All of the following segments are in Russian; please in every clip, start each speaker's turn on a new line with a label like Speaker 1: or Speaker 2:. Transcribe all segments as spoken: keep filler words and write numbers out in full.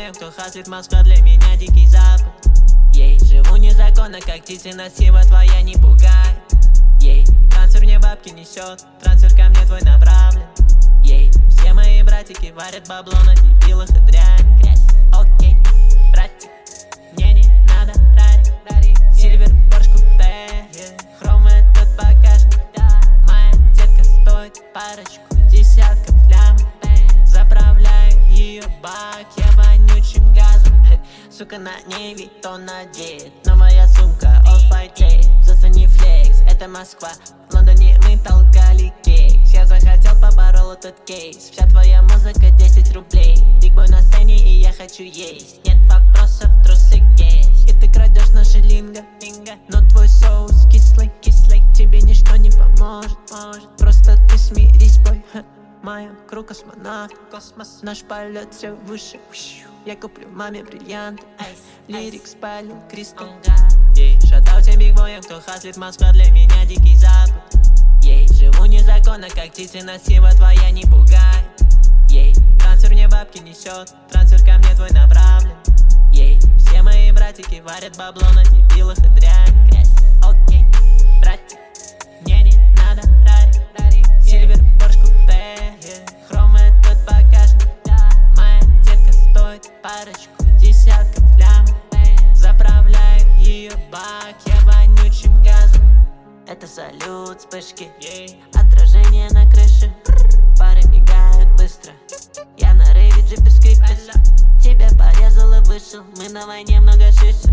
Speaker 1: боем, кто хаслит, Москва для меня дикий запад. Ей, живу незаконно, как птицы, насива твоя не пугает. Ей, трансфер мне бабки несет, трансфер ко мне твой направлен. Ей, все мои братики варят бабло на дебилах и дрянь. Грязь, окей, братик, мне не надо рарик. Сильвер, Порш, купе, хром этот багажник. Моя детка стоит парочку десятков лям. Заправляю ее бак, я вонючим газом. Сука, на ней ведь он надет. Новая сумка, off-white tape. Зацени флекс, это Москва. В Лондоне мы толкали кейс. Я захотел, поборол этот кейс. Вся твоя музыка десять рублей. Бигбой на сцене и я хочу есть. Нет вопросов, трусы гейс. И ты крадешь наши линго, но твой соус кислый, кислый. Тебе ничто не поможет, может. Просто ты смирись, бой. Моя круг космонавт, космос. Наш полет все выше. Я куплю маме бриллианты. Лирик спален, кристалл. Ей, шатаут всем бигбоям, кто хаслит, Москва для меня дикий запад. Ей, живу незаконно, как птицы, насива твоя не пугает. Ей, трансфер мне бабки несет, трансфер ко мне твой направлен. Ей, все мои братики варят бабло на дебилах и дрянь. Грязь, окей, братик, мне не надо рарик. Сильвер, Порш, купе, хром этот багажник. Моя детка стоит парочку десятков лям. Заправляю ее бак, я вонючим газом. Это салют, вспышки, отражение на крыше. Пары мигают быстро, я на рейде джипе скриптес. Тебя порезал и вышел, мы на войне много шишек.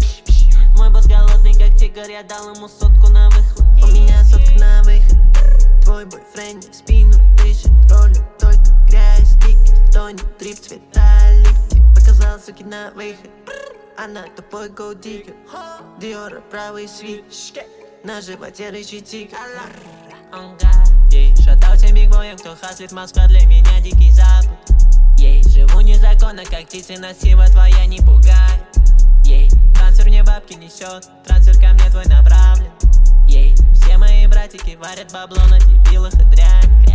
Speaker 1: Мой босс голодный, как тигр, я дал ему сотку на выхлоп. У меня сотка на выход. Твой бойфренд в спину дышит, ролю только грязь, дикий тонет, трип, цвета, лифти. Показал суки на выход, она тупой голдигер. Диора правый свич, на животе рычит тигр. Ей, шатаут всем бигбоям, кто хаслит, Москва для меня дикий запад. Ей, живу незаконно, как птицы, насива твоя не пугает. Ей, трансфер мне бабки несет, трансфер ко мне твой направлен. Ей, все мои братики варят бабло на дебилах и дрянь.